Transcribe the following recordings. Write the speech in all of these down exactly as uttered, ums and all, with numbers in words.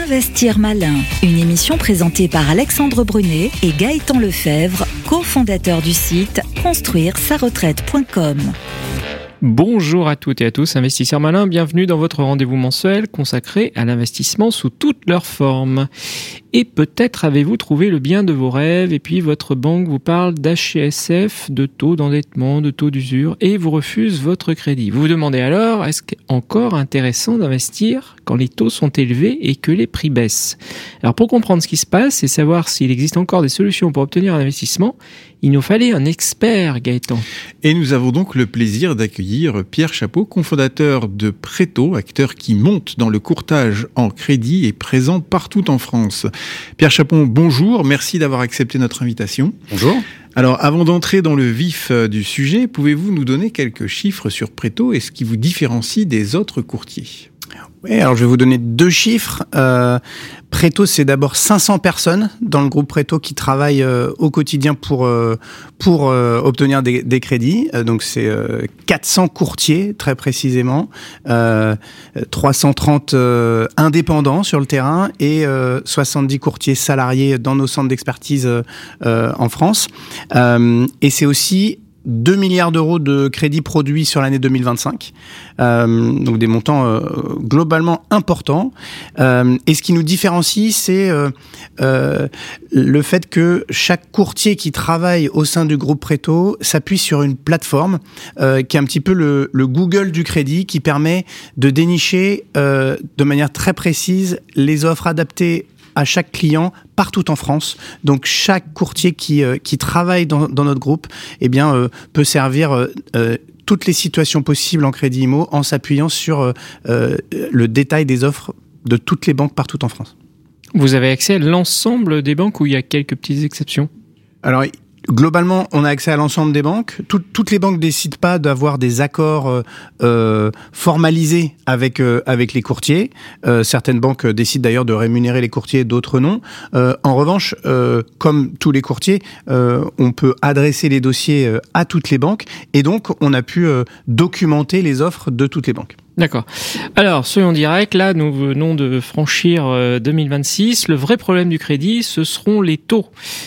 Investir malin, une émission présentée par Alexandre Brunet et Gaëtan Lefebvre, cofondateurs du site construire sa retraite point com. Bonjour à toutes et à tous, investisseurs malins, bienvenue dans votre rendez-vous mensuel consacré à l'investissement sous toutes leurs formes. Et peut-être avez-vous trouvé le bien de vos rêves et puis votre banque vous parle d'H S F, de taux d'endettement, de taux d'usure et vous refuse votre crédit. Vous vous demandez alors, est-ce encore intéressant d'investir quand les taux sont élevés et que les prix baissent ? Alors pour comprendre ce qui se passe et savoir s'il existe encore des solutions pour obtenir un investissement, il nous fallait un expert, Gaëtan. Et nous avons donc le plaisir d'accueillir Pierre Chapeau, cofondateur de Préto, acteur qui monte dans le courtage en crédit et présent partout en France. Pierre Chapeau, bonjour, merci d'avoir accepté notre invitation. Bonjour. Alors, avant d'entrer dans le vif du sujet, pouvez-vous nous donner quelques chiffres sur Préto et ce qui vous différencie des autres courtiers ? Oui, alors je vais vous donner deux chiffres. Euh, Préto, c'est d'abord cinq cents personnes dans le groupe Préto qui travaillent euh, au quotidien pour euh, pour euh, obtenir des, des crédits. Euh, donc c'est euh, quatre cents courtiers très précisément, euh, trois cent trente euh, indépendants sur le terrain et euh, soixante-dix courtiers salariés dans nos centres d'expertise euh, en France. Euh, et c'est aussi deux milliards d'euros de crédits produits sur l'année deux mille vingt-cinq, euh, donc des montants euh, globalement importants. Euh, et ce qui nous différencie, c'est euh, euh, le fait que chaque courtier qui travaille au sein du groupe Préto s'appuie sur une plateforme euh, qui est un petit peu le, le Google du crédit, qui permet de dénicher euh, de manière très précise les offres adaptées à chaque client partout en France. Donc chaque courtier qui euh, qui travaille dans, dans notre groupe, eh bien euh, peut servir euh, euh, toutes les situations possibles en crédit immo en s'appuyant sur euh, euh, le détail des offres de toutes les banques partout en France. Vous avez accès à l'ensemble des banques ou il y a quelques petites exceptions ? Alors globalement, on a accès à l'ensemble des banques. Tout, toutes les banques ne décident pas d'avoir des accords euh, euh, formalisés avec euh, avec les courtiers. Euh, certaines banques décident d'ailleurs de rémunérer les courtiers, d'autres non. Euh, en revanche, euh, comme tous les courtiers, euh, on peut adresser les dossiers euh, à toutes les banques et donc on a pu euh, documenter les offres de toutes les banques. D'accord. Alors, soyons directs, là, nous venons de franchir euh, deux mille vingt-six. Le vrai problème du crédit, ce seront les taux.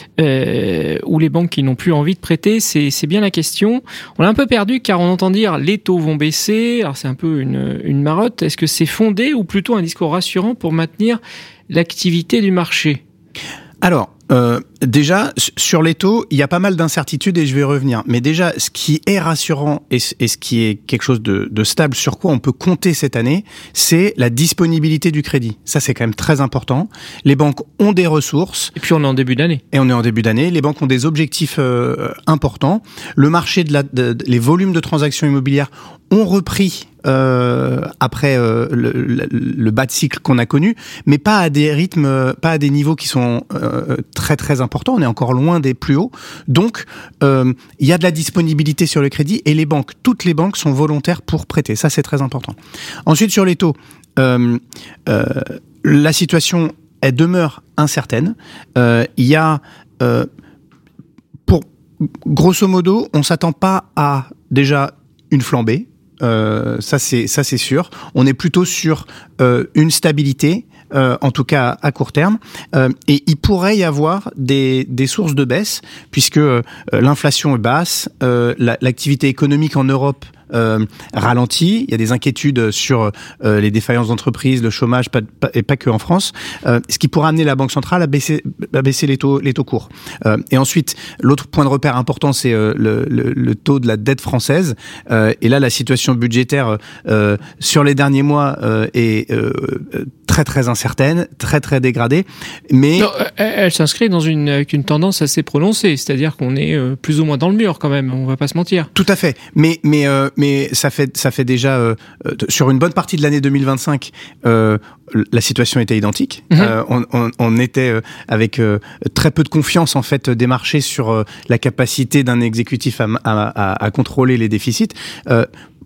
Euh, ou les banques qui n'ont plus envie de prêter, c'est, c'est bien la question. On est un peu perdu car on entend dire les taux vont baisser. Alors, c'est un peu une, une marotte. Est-ce que c'est fondé ou plutôt un discours rassurant pour maintenir l'activité du marché ? Alors, euh, déjà, sur les taux, il y a pas mal d'incertitudes et je vais y revenir. Mais déjà, ce qui est rassurant et, et ce qui est quelque chose de, de stable, sur quoi on peut compter cette année, c'est la disponibilité du crédit. Ça, c'est quand même très important. Les banques ont des ressources. Et puis, on est en début d'année. Et on est en début d'année. Les banques ont des objectifs euh, importants. Le marché de la, de, de, les volumes de transactions immobilières ont repris euh, après euh, le, le, le bas de cycle qu'on a connu, mais pas à des rythmes, pas à des niveaux qui sont euh, très très importants. On est encore loin des plus hauts. Donc, euh, il y a de la disponibilité sur le crédit et les banques, toutes les banques sont volontaires pour prêter. Ça, c'est très important. Ensuite, sur les taux, euh, euh, la situation, elle demeure incertaine. Euh, il y a, euh, pour grosso modo, on s'attend pas à déjà une flambée. Euh, ça c'est ça c'est sûr. On est plutôt sur euh, une stabilité, euh, en tout cas à court terme. Euh, et il pourrait y avoir des des sources de baisse puisque euh, l'inflation est basse, euh, la, l'activité économique en Europe Euh, ralenti, il y a des inquiétudes sur euh, les défaillances d'entreprises, le chômage, pas, pas, et pas que en France, euh, ce qui pourrait amener la Banque centrale à baisser, à baisser les taux, les taux courts. Euh, et ensuite, l'autre point de repère important, c'est euh, le, le, le taux de la dette française. Euh, et là, la situation budgétaire euh, sur les derniers mois euh, est euh, très très incertaine, très très dégradée. Mais non, elle, elle s'inscrit dans une avec une tendance assez prononcée, c'est-à-dire qu'on est euh, plus ou moins dans le mur quand même. On va pas se mentir. Tout à fait. Mais mais euh, mais ça fait ça fait déjà euh, sur une bonne partie de l'année deux mille vingt-cinq, euh, la situation était identique. Mmh. Euh, on, on, on était euh, avec euh, très peu de confiance en fait des marchés sur euh, la capacité d'un exécutif à, à, à, à contrôler les déficits. Euh,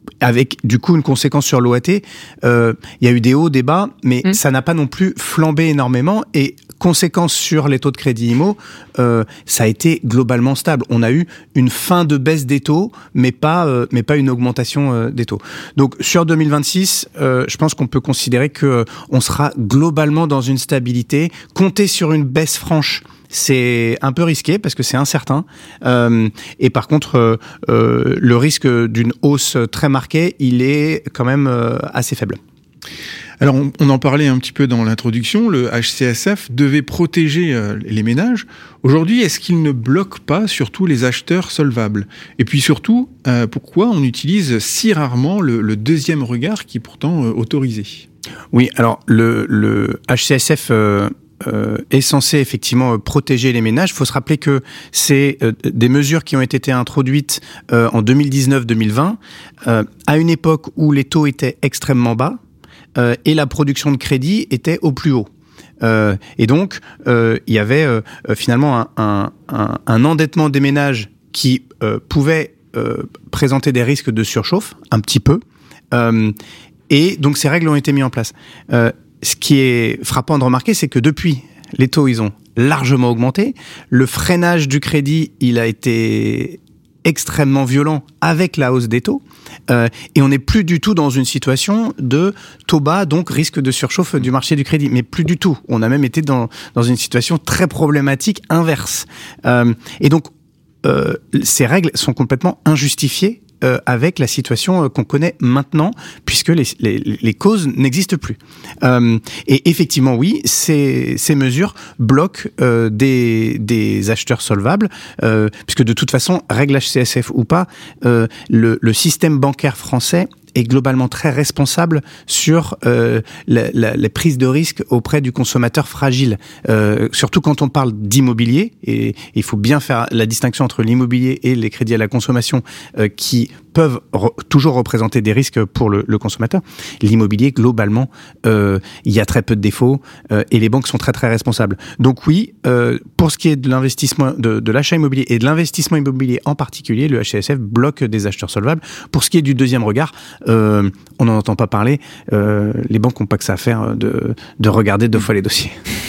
avec du coup une conséquence sur l'O A T. Euh, il y a eu des hauts, des bas, mais mmh. ça n'a pas non plus flambé énormément. Et conséquence sur les taux de crédit immo, euh, ça a été globalement stable. On a eu une fin de baisse des taux, mais pas, euh, mais pas une augmentation euh, des taux. Donc sur deux mille vingt-six, euh, je pense qu'on peut considérer que euh, on sera globalement dans une stabilité. Compter sur une baisse franche, c'est un peu risqué parce que c'est incertain. Euh, et par contre, euh, euh, le risque d'une hausse très marquée, il est quand même euh, assez faible. Alors, on, on en parlait un petit peu dans l'introduction, le H C S F devait protéger euh, les ménages. Aujourd'hui, est-ce qu'il ne bloque pas surtout les acheteurs solvables ? Et puis surtout, euh, pourquoi on utilise si rarement le, le deuxième regard qui est pourtant euh, autorisé ? Oui, alors le, le H C S F... Euh Euh, est censé effectivement protéger les ménages. Il faut se rappeler que c'est euh, des mesures qui ont été introduites euh, en deux mille dix-neuf deux mille vingt, euh, à une époque où les taux étaient extrêmement bas euh, et la production de crédit était au plus haut. Euh, et donc, euh, il y avait euh, finalement un, un, un, un endettement des ménages qui euh, pouvait euh, présenter des risques de surchauffe, un petit peu. Euh, et donc, ces règles ont été mises en place. Euh, Ce qui est frappant de remarquer, c'est que depuis, les taux, ils ont largement augmenté. Le freinage du crédit, il a été extrêmement violent avec la hausse des taux. Euh, et on n'est plus du tout dans une situation de taux bas, donc risque de surchauffe du marché du crédit. Mais plus du tout. On a même été dans, dans une situation très problématique inverse. Euh, et donc, euh, ces règles sont complètement injustifiées Euh, avec la situation euh, qu'on connaît maintenant, puisque les, les, les causes n'existent plus. Euh, et effectivement, oui, ces, ces mesures bloquent euh, des, des acheteurs solvables, euh, puisque de toute façon, règle H C S F ou pas, euh, le, le système bancaire français est globalement très responsable sur euh, la, la, les prises de risque auprès du consommateur fragile. Euh, surtout quand on parle d'immobilier, et il faut bien faire la distinction entre l'immobilier et les crédits à la consommation euh, qui peuvent re- toujours représenter des risques pour le, le consommateur. L'immobilier, globalement, euh, il y a très peu de défauts euh, et les banques sont très très responsables. Donc oui, euh, pour ce qui est de l'investissement, de, de l'achat immobilier et de l'investissement immobilier en particulier, le H C S F bloque des acheteurs solvables. Pour ce qui est du deuxième regard, euh, on n'en entend pas parler. Euh, les banques n'ont pas que ça à faire de, de regarder deux fois les dossiers.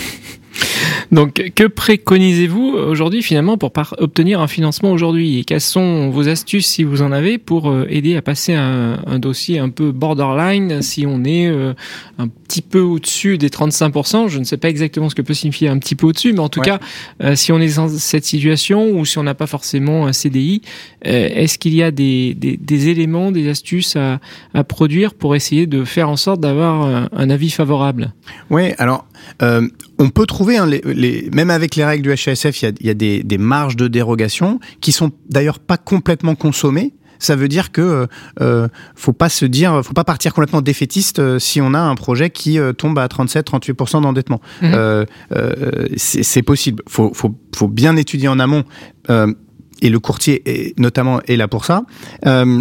Donc, que préconisez-vous aujourd'hui finalement pour par- obtenir un financement aujourd'hui ? Et quelles sont vos astuces, si vous en avez, pour euh, aider à passer un, un dossier un peu borderline si on est euh, un petit peu au-dessus des trente-cinq pour cent ? Je ne sais pas exactement ce que peut signifier un petit peu au-dessus, mais en tout ouais. cas, euh, si on est dans cette situation ou si on n'a pas forcément un C D I, euh, est-ce qu'il y a des, des, des éléments, des astuces à, à produire pour essayer de faire en sorte d'avoir un, un avis favorable ? Oui, alors... Euh, on peut trouver, hein, les, les, même avec les règles du H C S F, il y a, il y a des, des marges de dérogation qui sont d'ailleurs pas complètement consommées. Ça veut dire que euh, faut pas se dire, faut pas partir complètement défaitiste euh, si on a un projet qui euh, tombe à trente-sept à trente-huit pour cent d'endettement. Mmh. Euh, euh, c'est, c'est possible. Faut, faut, faut bien étudier en amont euh, et le courtier est, notamment est là pour ça. Euh,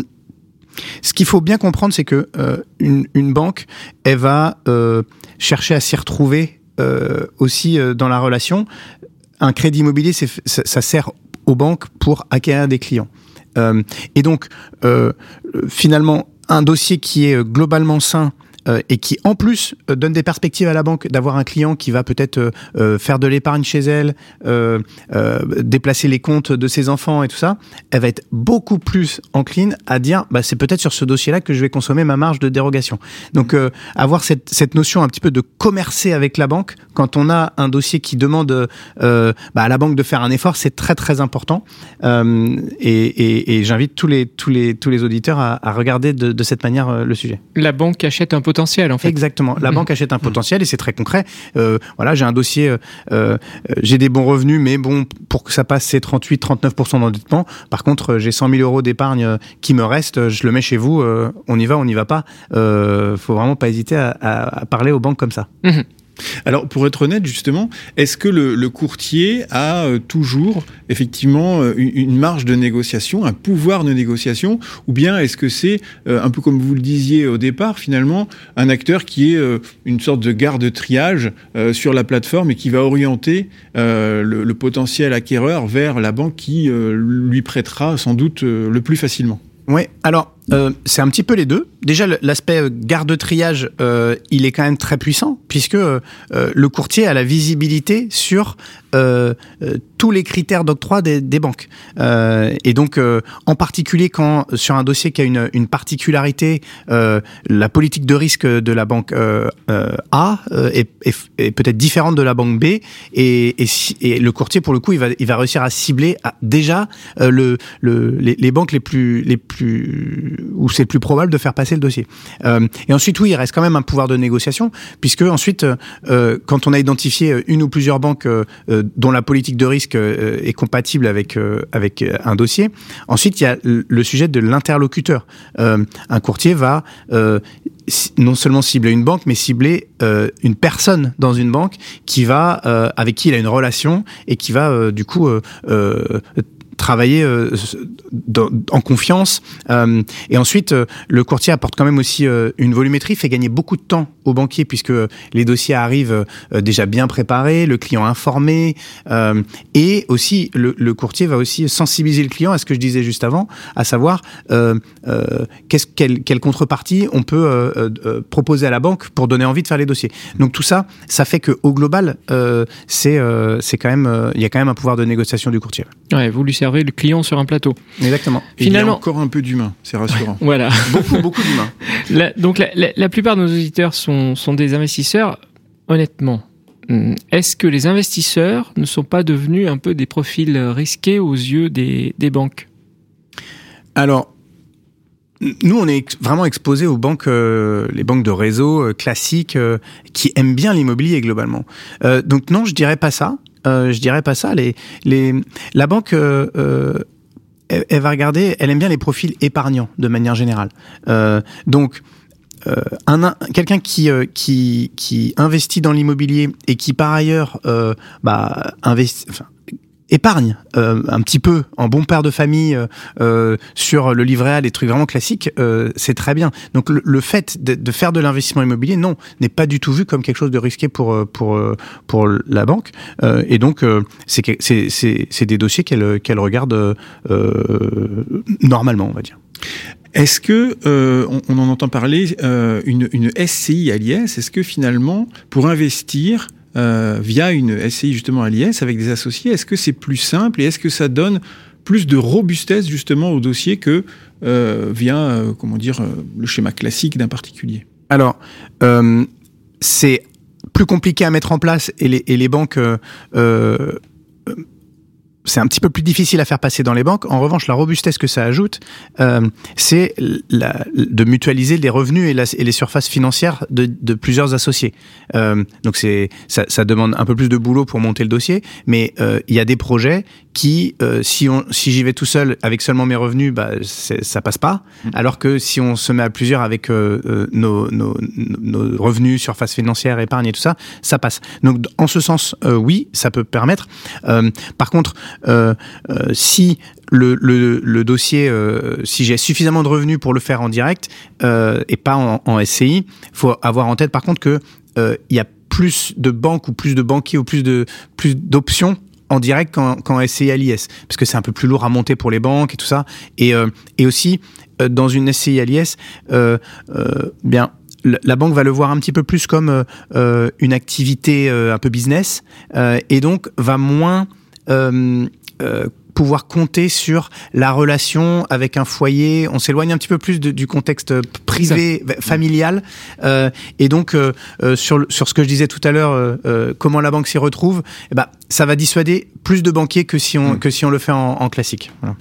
Ce qu'il faut bien comprendre, c'est que euh, une, une banque, elle va euh, chercher à s'y retrouver euh, aussi euh, dans la relation. Un crédit immobilier, c'est, ça, ça sert aux banques pour acquérir des clients. Euh, et donc, euh, finalement, un dossier qui est globalement sain, Euh, et qui en plus euh, donne des perspectives à la banque d'avoir un client qui va peut-être euh, euh, faire de l'épargne chez elle, euh, euh, déplacer les comptes de ses enfants et tout ça, elle va être beaucoup plus encline à dire bah, c'est peut-être sur ce dossier-là que je vais consommer ma marge de dérogation. Donc euh, avoir cette, cette notion un petit peu de commercer avec la banque quand on a un dossier qui demande euh, bah, à la banque de faire un effort, c'est très très important euh, et, et, et j'invite tous les, tous les, tous les auditeurs à, à regarder de, de cette manière euh, le sujet. La banque achète un potentiel en fait. Exactement. La mmh. banque achète un potentiel et c'est très concret. Euh, voilà, j'ai un dossier, euh, euh, j'ai des bons revenus, mais bon, pour que ça passe, c'est trente-huit à trente-neuf pour cent d'endettement. Par contre, j'ai cent mille euros d'épargne qui me reste, je le mets chez vous, euh, on y va, on n'y va pas. Euh, faut vraiment pas hésiter à, à, à parler aux banques comme ça. Mmh. Alors, pour être honnête, justement, est-ce que le, le courtier a euh, toujours, effectivement, euh, une, une marge de négociation, un pouvoir de négociation, ou bien est-ce que c'est, euh, un peu comme vous le disiez au départ, finalement, un acteur qui est euh, une sorte de garde-triage euh, sur la plateforme et qui va orienter euh, le, le potentiel acquéreur vers la banque qui euh, lui prêtera sans doute euh, le plus facilement ? Oui, alors... euh, c'est un petit peu les deux. Déjà, l'aspect garde-triage, euh, il est quand même très puissant, puisque euh, le courtier a la visibilité sur euh, euh, tous les critères d'octroi des, des banques. Euh, et donc, euh, en particulier quand sur un dossier qui a une, une particularité, euh, la politique de risque de la banque euh, euh, A euh, est, est, est peut-être différente de la banque B, et, et, et le courtier, pour le coup, il va, il va réussir à cibler à, déjà euh, le, le, les, les banques les plus, les plus où c'est le plus probable de faire passer le dossier. Euh, et ensuite, oui, il reste quand même un pouvoir de négociation, puisque ensuite, euh, quand on a identifié une ou plusieurs banques euh, dont la politique de risque euh, est compatible avec euh, avec un dossier, ensuite il y a le sujet de l'interlocuteur. Euh, un courtier va euh, non seulement cibler une banque, mais cibler euh, une personne dans une banque qui va euh, avec qui il a une relation et qui va euh, du coup euh, euh, travailler euh, dans, en confiance. Euh, et ensuite, euh, le courtier apporte quand même aussi euh, une volumétrie, fait gagner beaucoup de temps aux banquiers, puisque les dossiers arrivent euh, déjà bien préparés, le client informé, euh, et aussi le, le courtier va aussi sensibiliser le client à ce que je disais juste avant, à savoir euh, euh, qu'est-ce, quelle, quelle contrepartie on peut euh, euh, proposer à la banque pour donner envie de faire les dossiers. Donc tout ça, ça fait qu'au global, euh, c'est, euh, c'est quand même, il euh, y a quand même un pouvoir de négociation du courtier. Ouais, vous lui servez le client sur un plateau. Exactement. Et finalement, il y a encore un peu d'humain, c'est rassurant. Voilà. Beaucoup, beaucoup d'humain. La, donc la, la, la plupart de nos auditeurs sont, sont des investisseurs. Honnêtement, est-ce que les investisseurs ne sont pas devenus un peu des profils risqués aux yeux des, des banques ? Alors, nous, on est vraiment exposés aux banques, euh, les banques de réseau euh, classiques euh, qui aiment bien l'immobilier globalement. Euh, donc non, je dirais pas ça. Euh, je dirais pas ça. Les, les, la banque, euh, euh, elle, elle va regarder, elle aime bien les profils épargnants de manière générale. Euh, donc, euh, un, un, quelqu'un qui, euh, qui, qui investit dans l'immobilier et qui par ailleurs, euh, bah, investit, enfin, épargne euh, un petit peu en bon père de famille euh, sur le livret A, des trucs vraiment classiques, euh, c'est très bien. Donc le, le fait de, de faire de l'investissement immobilier, non, n'est pas du tout vu comme quelque chose de risqué pour pour pour la banque. Euh, et donc euh, c'est c'est c'est c'est des dossiers qu'elle qu'elle regarde euh, normalement, on va dire. Est-ce que euh, on, on en entend parler euh, une une S C I à l'I S? Est-ce que finalement pour investir Euh, via une S C I justement à l'I S avec des associés, est-ce que c'est plus simple et est-ce que ça donne plus de robustesse justement au dossier que euh, via euh, comment dire euh, le schéma classique d'un particulier? Alors euh, c'est plus compliqué à mettre en place et les, et les banques euh, euh, c'est un petit peu plus difficile à faire passer dans les banques. En revanche, la robustesse que ça ajoute, euh, c'est la, de mutualiser les revenus et, la, et les surfaces financières de, de plusieurs associés. Euh, donc c'est ça, ça demande un peu plus de boulot pour monter le dossier, mais euh, il y a des projets qui, euh, si on, si j'y vais tout seul avec seulement mes revenus, bah ça passe pas. Alors que si on se met à plusieurs avec euh, euh, nos, nos, nos revenus, surfaces financières, épargne et tout ça, ça passe. Donc en ce sens, euh, oui, ça peut permettre. Euh, par contre, Euh, euh, si le, le, le dossier, euh, si j'ai suffisamment de revenus pour le faire en direct euh, et pas en, en S C I, faut avoir en tête par contre que euh, il y a plus de banques ou plus de banquiers ou plus de plus d'options en direct qu'en, qu'en S C I à l'I S, parce que c'est un peu plus lourd à monter pour les banques et tout ça. Et, euh, et aussi euh, dans une S C I à l'I S, euh, euh, bien. La banque va le voir un petit peu plus comme euh, une activité euh, un peu business euh, et donc va moins euh, euh, pouvoir compter sur la relation avec un foyer. On s'éloigne un petit peu plus de, du contexte privé, familial. Euh, et donc, euh, euh, sur, le, sur ce que je disais tout à l'heure, euh, euh, comment la banque s'y retrouve, eh ben, ça va dissuader plus de banquiers que si on, mmh. que si on le fait en, en classique. Voilà.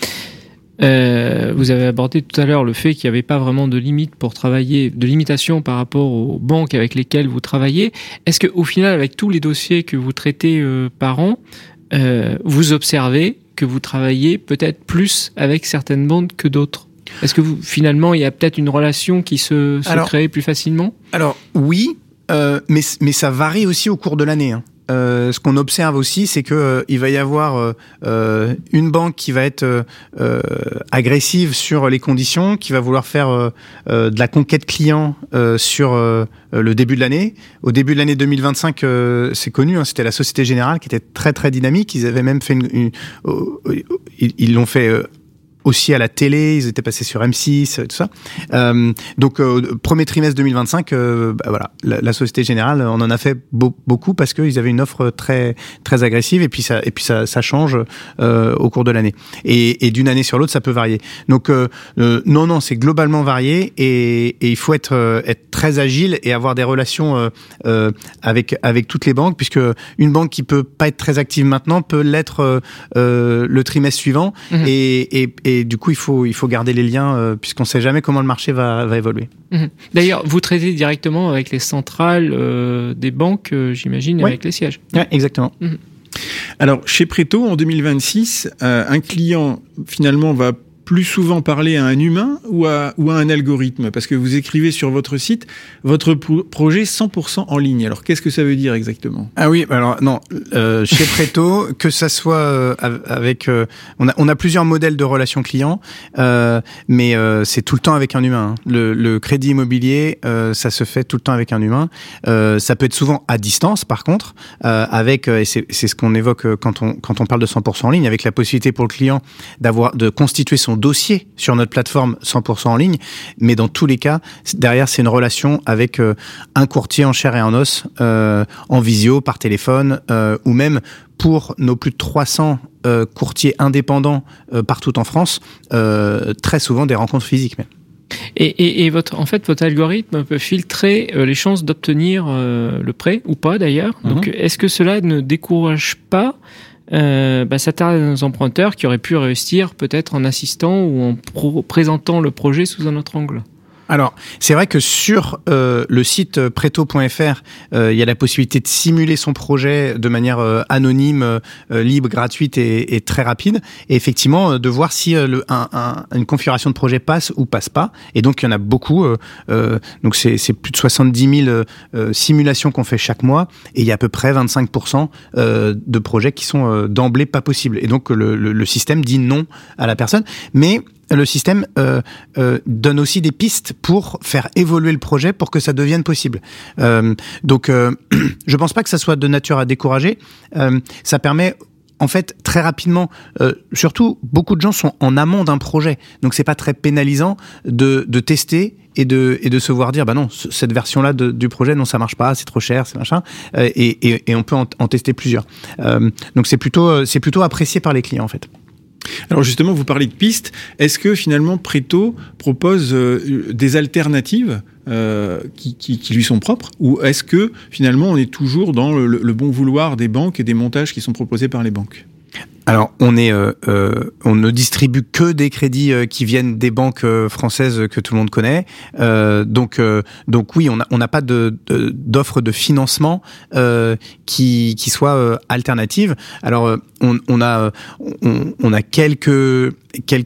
Euh, vous avez abordé tout à l'heure le fait qu'il n'y avait pas vraiment de limite pour travailler, de limitation par rapport aux banques avec lesquelles vous travaillez. Est-ce qu'au final, avec tous les dossiers que vous traitez euh, par an, euh, vous observez que vous travaillez peut-être plus avec certaines banques que d'autres? Est-ce que vous, finalement, il y a peut-être une relation qui se, se alors, crée plus facilement? Alors oui, euh, mais, mais ça varie aussi au cours de l'année, hein. Euh, ce qu'on observe aussi, c'est que euh, il va y avoir euh, euh, une banque qui va être euh, euh, agressive sur les conditions, qui va vouloir faire euh, euh, de la conquête client euh, sur euh, le début de l'année. Au début de l'année deux mille vingt-cinq, euh, c'est connu, hein, c'était la Société Générale qui était très très dynamique. Ils avaient même fait une, une, une, une ils l'ont fait. Euh, aussi à la télé, ils étaient passés sur M six, tout ça. Euh, donc euh, premier trimestre deux mille vingt-cinq, euh, bah, voilà, la, la Société Générale, on en a fait beau, beaucoup parce qu'ils avaient une offre très très agressive et puis ça et puis ça, ça change euh, au cours de l'année. Et, et d'une année sur l'autre, ça peut varier. Donc euh, euh, non non, c'est globalement varié et, et il faut être euh, être très agile et avoir des relations euh, euh, avec avec toutes les banques, puisque une banque qui peut pas être très active maintenant peut l'être euh, euh, le trimestre suivant. Mmh. Et, et, et du coup, il faut, il faut garder les liens euh, puisqu'on ne sait jamais comment le marché va, va évoluer. Mmh. D'ailleurs, vous traitez directement avec les centrales euh, des banques, euh, j'imagine, et ouais. avec les sièges. Ouais, exactement. Mmh. Alors, chez Préto, en deux mille vingt-six, euh, un client, finalement, va plus souvent parler à un humain ou à, ou à un algorithme? Parce que vous écrivez sur votre site, votre pro- projet cent pour cent en ligne. Alors, qu'est-ce que ça veut dire exactement? Ah oui, alors non, euh, chez Préto, que ça soit euh, avec... Euh, on, a, on a plusieurs modèles de relations clients, euh, mais euh, c'est tout le temps avec un humain. Hein. Le, le crédit immobilier, euh, ça se fait tout le temps avec un humain. Euh, ça peut être souvent à distance, par contre, euh, avec, et c'est, c'est ce qu'on évoque quand on, quand on parle de cent pour cent en ligne, avec la possibilité pour le client d'avoir, de constituer son dossier sur notre plateforme cent pour cent en ligne, mais dans tous les cas, derrière, c'est une relation avec euh, un courtier en chair et en os, euh, en visio, par téléphone, euh, ou même pour nos plus de trois cents euh, courtiers indépendants euh, partout en France, euh, très souvent des rencontres physiques même. Et, et, et votre, en fait, votre algorithme peut filtrer euh, les chances d'obtenir euh, le prêt, ou pas d'ailleurs. Mm-hmm. Donc, est-ce que cela ne décourage pas Euh, bah, certains emprunteurs qui auraient pu réussir peut-être en assistant ou en pro- présentant le projet sous un autre angle? Alors, c'est vrai que sur euh, le site Préto point F R, euh, il y a la possibilité de simuler son projet de manière euh, anonyme, euh, libre, gratuite et, et très rapide. Et effectivement, euh, de voir si euh, le, un, un, une configuration de projet passe ou passe pas. Et donc, il y en a beaucoup. Euh, euh, donc, c'est, c'est plus de soixante-dix mille euh, simulations qu'on fait chaque mois. Et il y a à peu près vingt-cinq pour cent euh, de projets qui sont euh, d'emblée pas possibles. Et donc, le, le, le système dit non à la personne. Mais le système euh, euh, donne aussi des pistes pour faire évoluer le projet pour que ça devienne possible. Euh, donc, euh, je pense pas que ça soit de nature à décourager. Euh, ça permet, en fait, très rapidement, euh, surtout, beaucoup de gens sont en amont d'un projet. Donc, c'est pas très pénalisant de, de tester et de, et de se voir dire, bah non, cette version-là de, du projet, non, ça marche pas, c'est trop cher, c'est machin. Euh, et, et, et on peut en, en tester plusieurs. Euh, donc, c'est plutôt, c'est plutôt apprécié par les clients, en fait. Alors justement, vous parlez de pistes. Est-ce que finalement Préto propose euh, des alternatives euh, qui, qui, qui lui sont propres, ou est-ce que finalement on est toujours dans le, le bon vouloir des banques et des montages qui sont proposés par les banques? Alors, on est, euh, euh, on ne distribue que des crédits euh, qui viennent des banques euh, françaises que tout le monde connaît. Euh, donc, euh, donc oui, on n'a on n'a pas de, de, d'offre de financement euh, qui, qui soit euh, alternative. Alors, euh, on, on a, on, on a quelques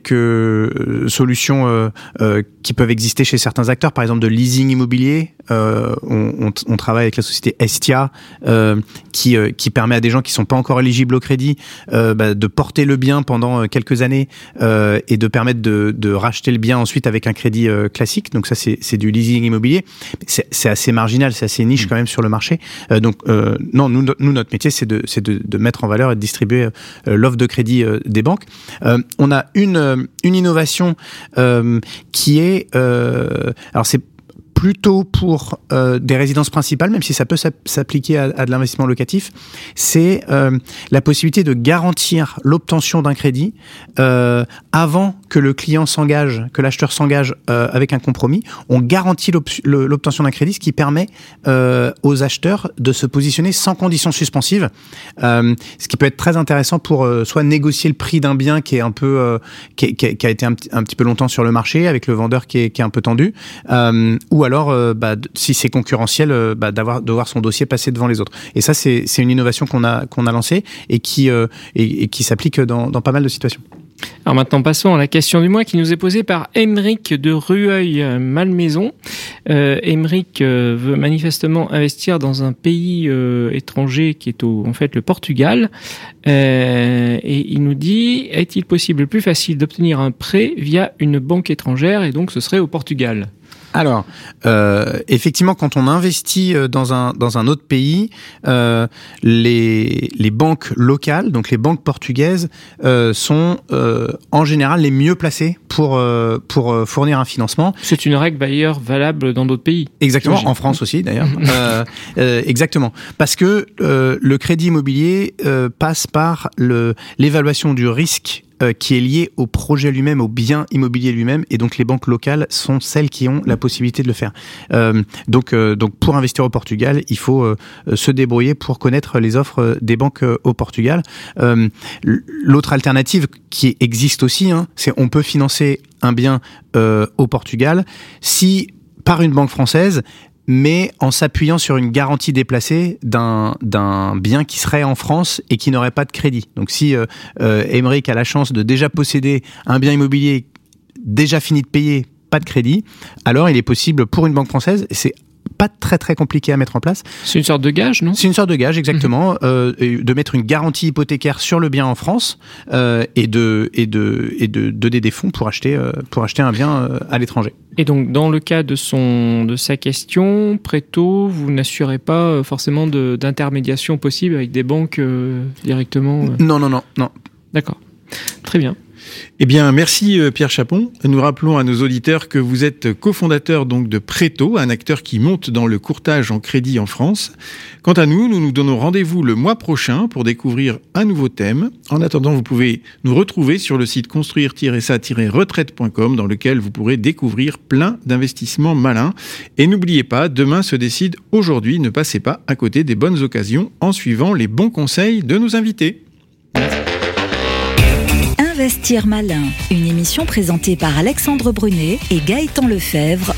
quelques solutions euh, euh, qui peuvent exister chez certains acteurs, par exemple de leasing immobilier. Euh, on, on, on travaille avec la société Estia euh, qui euh, qui permet à des gens qui sont pas encore éligibles au crédit euh, bah, de porter le bien pendant quelques années euh, et de permettre de, de racheter le bien ensuite avec un crédit euh, classique. Donc ça, c'est, c'est du leasing immobilier. C'est, c'est assez marginal, c'est assez niche quand même sur le marché. Euh, donc euh, non, nous, nous notre métier, c'est de c'est de, de mettre en valeur et de distribuer euh, l'offre de crédit euh, des banques. Euh, on a une une innovation euh, qui est euh, alors c'est plutôt pour euh, des résidences principales, même si ça peut s'appliquer à, à de l'investissement locatif, c'est euh, la possibilité de garantir l'obtention d'un crédit euh, avant que le client s'engage, que l'acheteur s'engage euh, avec un compromis. On garantit l'obtention d'un crédit, ce qui permet euh, aux acheteurs de se positionner sans conditions suspensives, euh, ce qui peut être très intéressant pour euh, soit négocier le prix d'un bien qui est un peu euh, qui, qui, qui a été un, un petit peu longtemps sur le marché avec le vendeur qui est, qui est un peu tendu, euh, ou alors, euh, bah, si c'est concurrentiel, euh, bah, d'avoir de voir son dossier passer devant les autres. Et ça, c'est, c'est une innovation qu'on a qu'on a lancée et qui euh, et, et qui s'applique dans, dans pas mal de situations. Alors maintenant, passons à la question du mois qui nous est posée par Émeric de Rueil-Malmaison. Euh, Émeric euh, veut manifestement investir dans un pays euh, étranger qui est au, en fait le Portugal. Euh, et il nous dit, est-il possible plus facile d'obtenir un prêt via une banque étrangère, et donc ce serait au Portugal ? Alors, euh, effectivement, quand on investit dans un dans un autre pays, euh, les les banques locales, donc les banques portugaises, euh, sont euh, en général les mieux placées pour euh, pour fournir un financement. C'est une règle d'ailleurs valable dans d'autres pays. Exactement, j'imagine. En France aussi d'ailleurs. euh, euh, exactement, parce que euh, le crédit immobilier euh, passe par le l'évaluation du risque Euh, qui est lié au projet lui-même, au bien immobilier lui-même, et donc les banques locales sont celles qui ont la possibilité de le faire. Euh, donc, euh, donc pour investir au Portugal, il faut euh, se débrouiller pour connaître les offres des banques euh, au Portugal. Euh, l'autre alternative qui existe aussi, hein, c'est on peut financer un bien euh, au Portugal si par une banque française, mais en s'appuyant sur une garantie déplacée d'un d'un bien qui serait en France et qui n'aurait pas de crédit. Donc si euh, euh, Émeric a la chance de déjà posséder un bien immobilier déjà fini de payer, pas de crédit, alors il est possible pour une banque française, et c'est pas très très compliqué à mettre en place. C'est une sorte de gage, non ? C'est une sorte de gage, exactement, mmh. euh, de mettre une garantie hypothécaire sur le bien en France euh, et de et de et de donner des fonds pour acheter euh, pour acheter un bien euh, à l'étranger. Et donc, dans le cas de son de sa question, Préto, vous n'assurez pas forcément de, d'intermédiation possible avec des banques euh, directement euh... Non, non, non, non. D'accord, très bien. Eh bien, merci Pierre Chapon. Nous rappelons à nos auditeurs que vous êtes cofondateur donc de Préto, un acteur qui monte dans le courtage en crédit en France. Quant à nous, nous nous donnons rendez-vous le mois prochain pour découvrir un nouveau thème. En attendant, vous pouvez nous retrouver sur le site construire tiret ça tiret retraite point com dans lequel vous pourrez découvrir plein d'investissements malins. Et n'oubliez pas, demain se décide aujourd'hui. Ne passez pas à côté des bonnes occasions en suivant les bons conseils de nos invités. Investir malin, une émission présentée par Alexandre Brunet et Gaëtan Lefebvre,